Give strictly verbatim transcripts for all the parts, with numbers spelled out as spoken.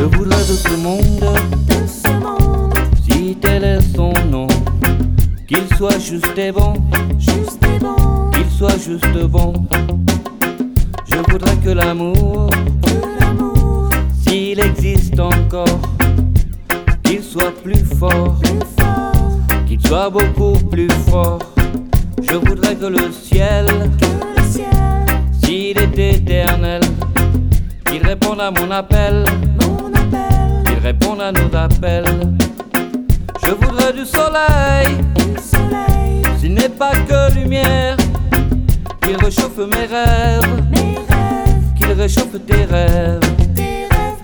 Je voudrais de ce monde, de ce monde, si tel est son nom, qu'il soit juste et bon, juste et bon, qu'il soit juste bon. Je voudrais que l'amour, que l'amour, s'il existe encore, qu'il soit plus fort, plus fort, qu'il soit beaucoup plus fort. Je voudrais que le ciel, que le ciel, s'il est éternel, qu'il réponde à mon appel, mon appel, qu'il réponde à nos appels. Je voudrais du soleil, du soleil, s'il n'est pas que lumière, qu'il réchauffe mes rêves, mes rêves, qu'il réchauffe tes rêves. tes rêves.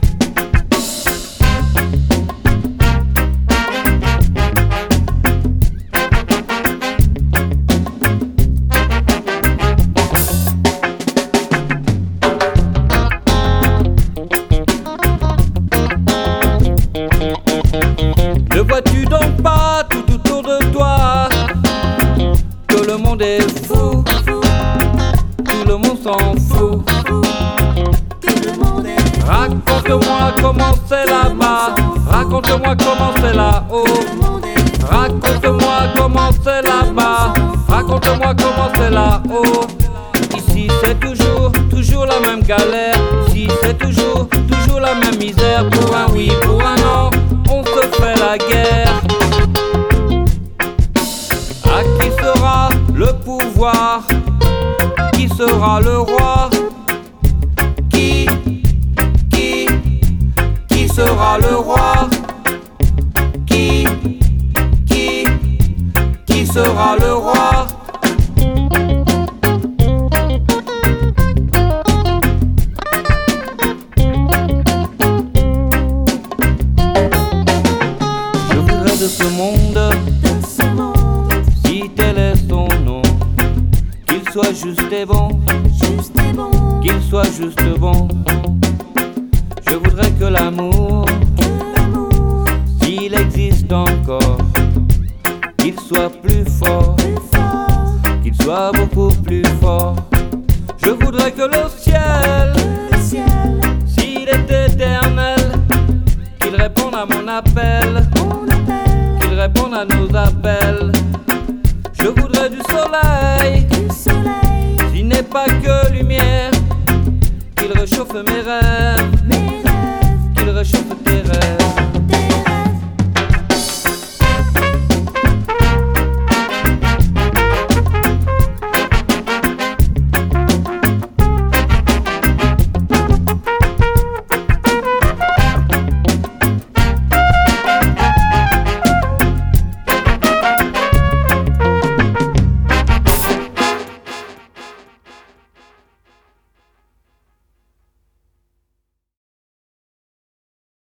Ne vois-tu donc pas tout autour de toi que le monde est fou, Fou, tout le monde s'en fout. fou, que le monde est Raconte-moi comment c'est là-bas, raconte-moi comment c'est là-haut. le monde est Raconte-moi comment c'est là-bas, raconte-moi comment c'est là-haut. Ici c'est toujours, toujours la même galère. Ici c'est toujours, toujours la même misère. Pour un oui, pour un non, on se fait la guerre. À qui sera le pouvoir? Qui sera le roi? Qui, qui, qui sera le roi? Qui, qui, qui sera le roi? Je voudrais de ce monde, de ce monde, si tel est son nom, qu'il soit juste et bon, juste et bon, qu'il soit juste bon. Je voudrais que l'amour, que l'amour, s'il existe encore, qu'il soit plus fort, plus fort, qu'il soit beaucoup plus fort. Je voudrais que le ciel, que le ciel, s'il est éternel, qu'il réponde à mon appel, mon appel, qu'il réponde à nos appels. Je voudrais du soleil, du soleil, s'il n'est pas que lumière, qu'il réchauffe mes rêves,